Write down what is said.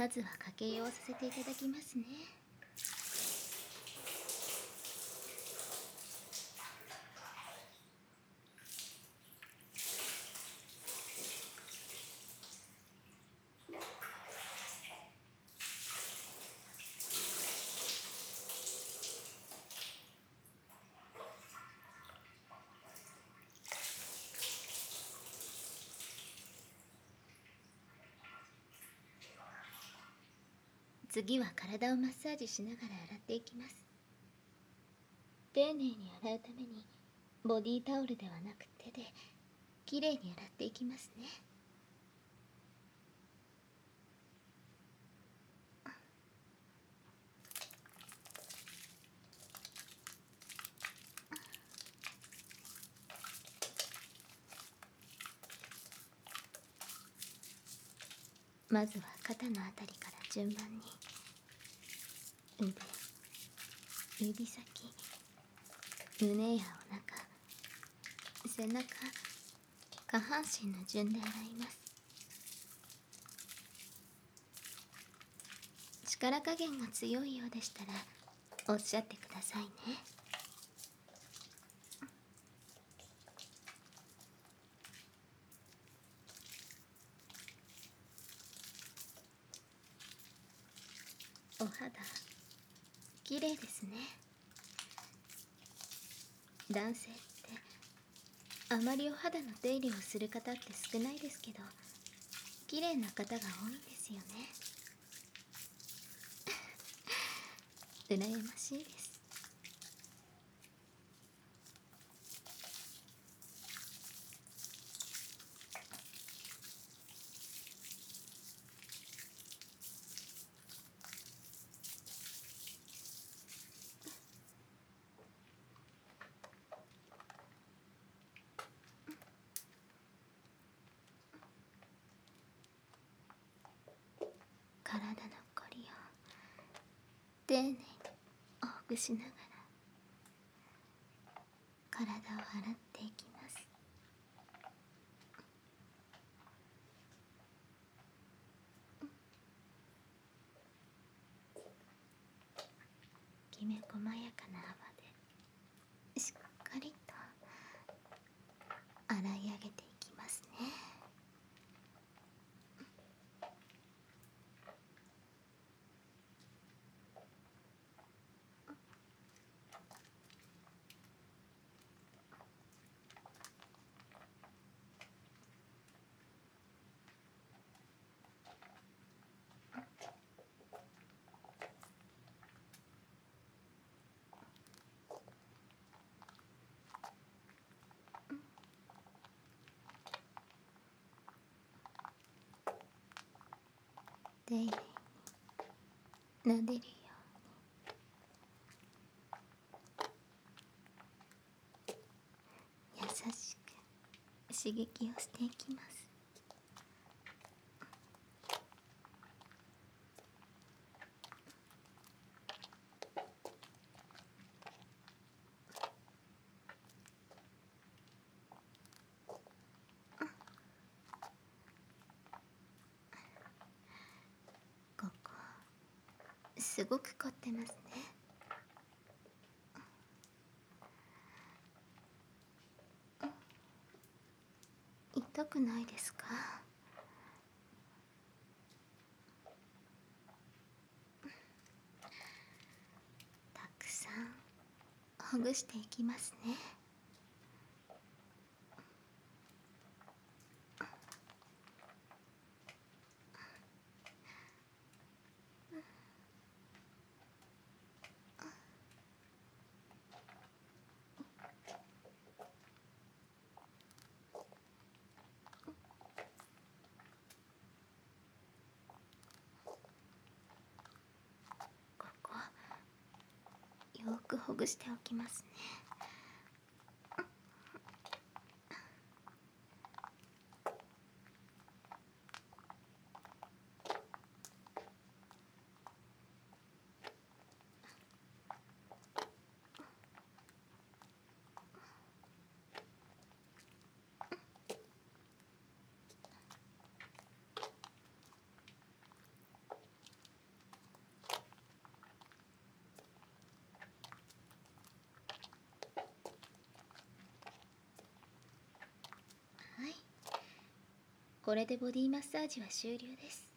まずは家計をさせていただきますね。次は体をマッサージしながら洗っていきます。丁寧に洗うためにボディタオルではなく手できれいに洗っていきますね。まずは肩のあたりから順番に腕、指先、胸やお腹、背中、下半身の順で洗います。力加減が強いようでしたらおっしゃってくださいね。お肌綺麗ですね。男性ってあまりお肌の手入れをする方って少ないですけど、綺麗な方が多いんですよね。羨ましいです。体のこりを丁寧にほぐしながら体を洗っていきます。きめ細やかな泡でしっかりと洗い上げていきますね。丁寧に撫でるように優しく刺激をしていきます。ここすごく凝ってますね。痛くないですか？たくさんほぐしていきますね。ここよくほぐしておきますね。 これでボディマッサージは終了です。